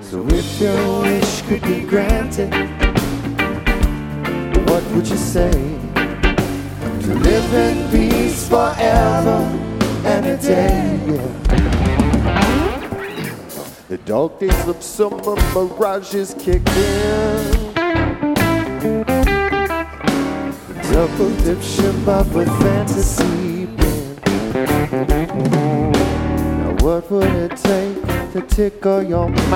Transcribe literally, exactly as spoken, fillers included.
So if your wish could be granted, what would you say? To live in peace forever and a day, yeah. The dark days of summer mirages kick in. Double dip Shabbat with fantasy pen. Now what would it take to tickle your mind?